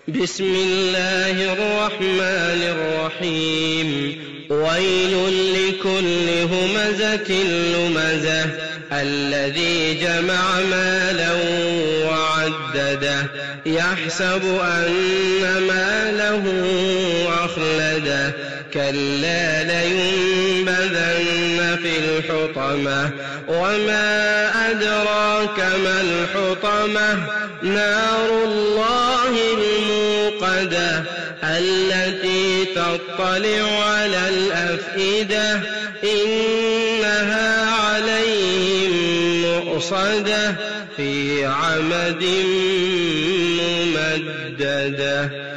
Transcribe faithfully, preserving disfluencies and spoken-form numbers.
بسم الله الرحمن الرحيم ويل لكل همزة لمزة الذي جمع مالا وعدده يحسب أن ماله أخلده كلا لينبذن في الحطمة وما أدراك ما الحطمة نار الله الموقدة التي تطلع على الأفئدة إنها عليهم مؤصدة في عمد ممددة.